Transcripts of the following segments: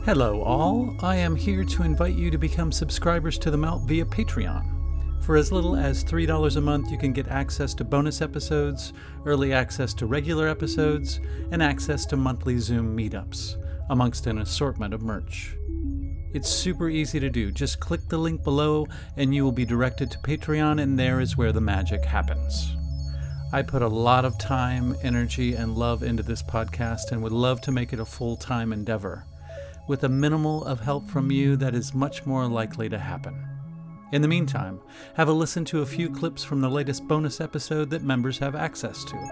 Hello all, I am here to invite you to become subscribers to The Melt via Patreon. For as little as $3 a month, you can get access to bonus episodes, early access to regular episodes, and access to monthly Zoom meetups, amongst an assortment of merch. It's super easy to do. Just click the link below and you will be directed to Patreon, and there is where the magic happens. I put a lot of time, energy, and love into this podcast and would love to make it a full-time endeavor. With a minimal of help from you, that is much more likely to happen. In the meantime, have a listen to a few clips from the latest bonus episode that members have access to.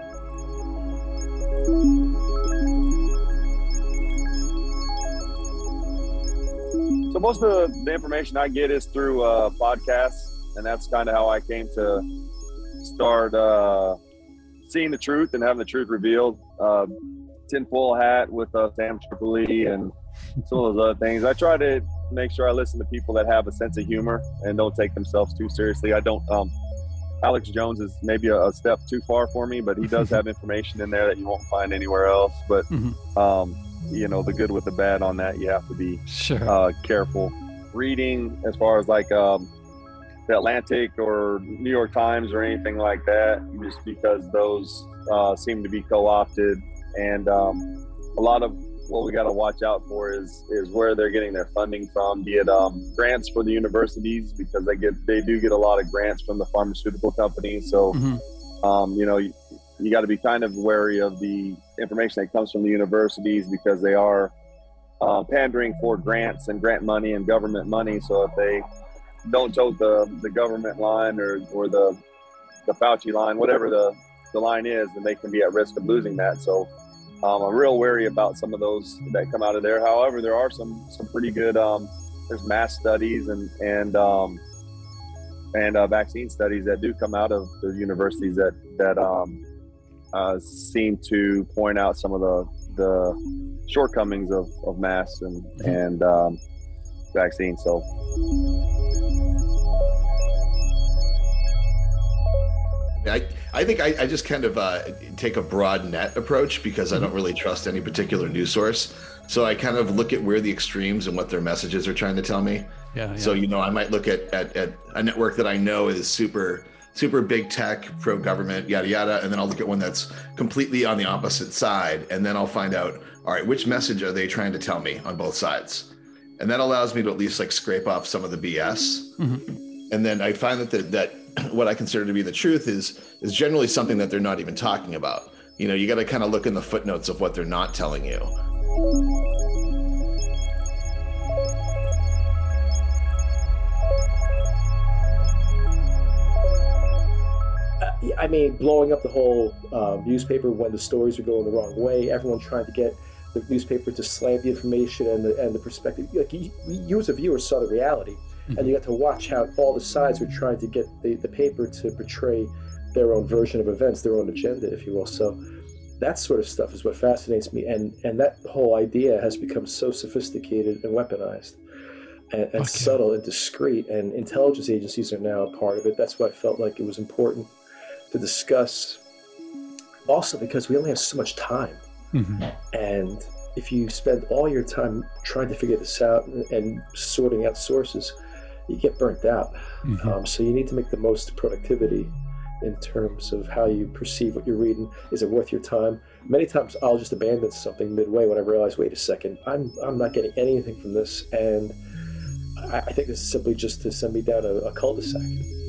So most of the information I get is through podcasts, and that's kind of how I came to start seeing the truth and having the truth revealed. Tinfoil hat with Sam Tripoli and some of those other things. I try to make sure I listen to people that have a sense of humor and don't take themselves too seriously. I don't. Alex Jones is maybe a step too far for me, but he does have information in there that you won't find anywhere else. But you know, the good with the bad on that, you have to be careful. Reading as far as like the Atlantic or New York Times or anything like that, just because those seem to be co-opted, and a lot of what we got to watch out for is where they're getting their funding from, be it grants for the universities, because they do get a lot of grants from the pharmaceutical companies. So you know, you got to be kind of wary of the information that comes from the universities, because they are pandering for grants and grant money and government money. So if they don't tote the government line or the Fauci line, whatever the line is, then they can be at risk of losing that. So I'm real wary about some of those that come out of there. However, there are some pretty good, there's mass studies and vaccine studies that do come out of the universities that seem to point out some of the shortcomings of masks and vaccines. So. I think I just kind of take a broad net approach, because I don't really trust any particular news source. So I kind of look at where the extremes and what their messages are trying to tell me. Yeah. So, you know, I might look at a network that I know is super big tech, pro-government, yada, yada. And then I'll look at one that's completely on the opposite side. And then I'll find out, all right, which message are they trying to tell me on both sides? And that allows me to at least like scrape off some of the BS. And then I find that what I consider to be the truth is generally something that they're not even talking about. You know, you got to kind of look in the footnotes of what they're not telling you. I mean, blowing up the whole newspaper when the stories are going the wrong way, everyone trying to get the newspaper to slant the information and the perspective. Like you as a viewer saw the reality. And you got to watch how all the sides were trying to get the paper to portray their own version of events, their own agenda, if you will. So that sort of stuff is what fascinates me. And that whole idea has become so sophisticated and weaponized and subtle and discreet. And intelligence agencies are now a part of it. That's why I felt like it was important to discuss. Also, because we only have so much time. And if you spend all your time trying to figure this out and sorting out sources, you get burnt out. So you need to make the most productivity in terms of how you perceive what you're reading. Is it worth your time? Many times I'll just abandon something midway when I realize, wait a second, I'm not getting anything from this. And I think this is simply just to send me down a cul-de-sac.